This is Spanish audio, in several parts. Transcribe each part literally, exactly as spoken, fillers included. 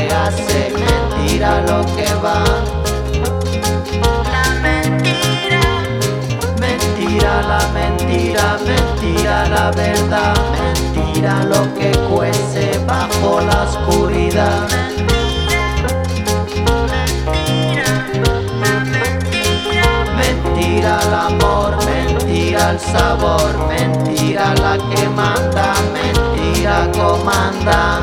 que hace, mentira lo que va. La mentira, Mentira la mentira, mentira la verdad, mentira lo que cuece bajo la oscuridad. Mentira el amor, mentira el sabor, mentira la que manda, mentira comanda.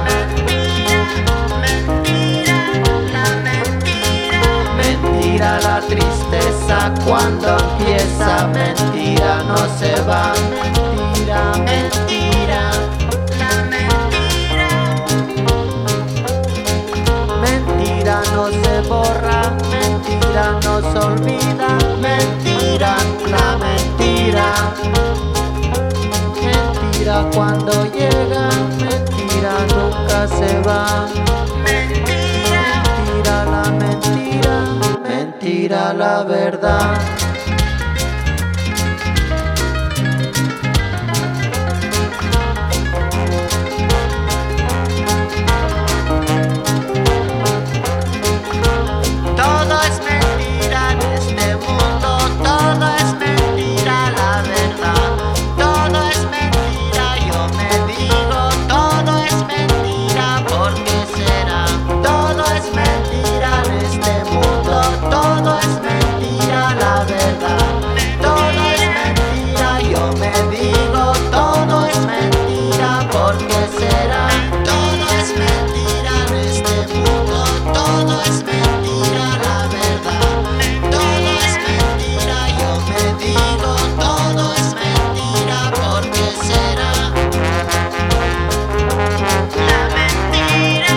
Mentira la tristeza cuando empieza, mentira no se va, mentira, mentira. Mentira no se borra, mentira no se olvida, mentira, la mentira. Mentira cuando llega, mentira nunca se va. Mentira la mentira, mentira la verdad. Todo es mentira en este mundo, todo es mentira la verdad. Todo es mentira, yo me digo, todo es mentira, ¿por qué será? Todo es mentira en este mundo, todo es mentira la verdad. Todo es mentira, yo me digo, todo es mentira, ¿por qué será? Todo es mentira en este mundo, todo es mentira la verdad. Todo es mentira, yo me digo, todo es mentira, ¿por qué será? La mentira,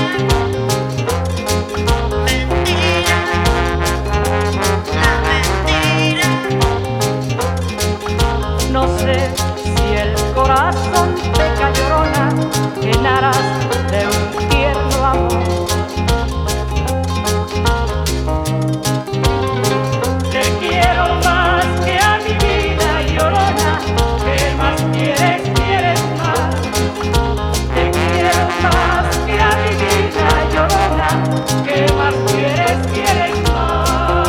mentira, la mentira. No sé si el corazón peca llorona en aras de un tierno amor. Te quiero más que a mi vida llorona, ¿qué más quieres, quieres más? Te quiero más que a mi vida llorona, ¿qué más quieres, quieres más?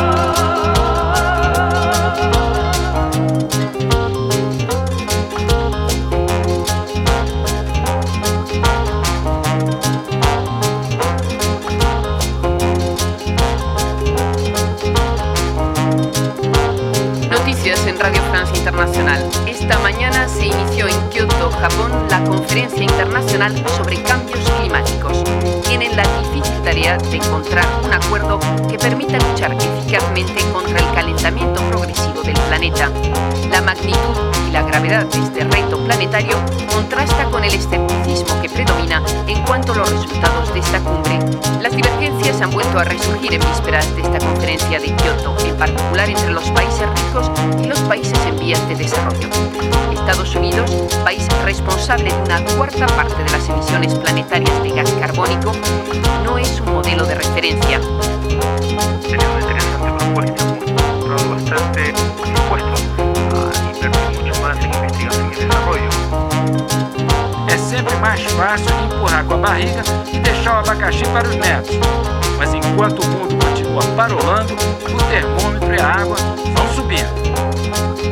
Noticias en Radio Francia Internacional. Esta mañana se inició en Kioto, Japón, la Conferencia Internacional sobre Cambios Climáticos. Tienen la difícil tarea de encontrar un acuerdo que permita luchar eficazmente contra el calentamiento progresivo del planeta. La magnitud y la gravedad de este reto planetario contrasta con el escepticismo que predomina en cuanto a los resultados de esta cumbre. Las divergencias han vuelto a resurgir en vísperas de esta conferencia de Kioto, en particular entre los países ricos y los países en vías de desarrollo. Estados Unidos, país responsable de una cuarta parte de las emisiones planetarias de gas carbónico, no es un modelo de referencia. Sería una interesante propuesta, hemos bastante dispuestos a invertir mucho más em investigação e desenvolvimento. É sempre mais fácil empurrar com a barriga e deixar o abacaxi para os netos. Mas enquanto o mundo continua parolando, o termômetro e a água vão subindo.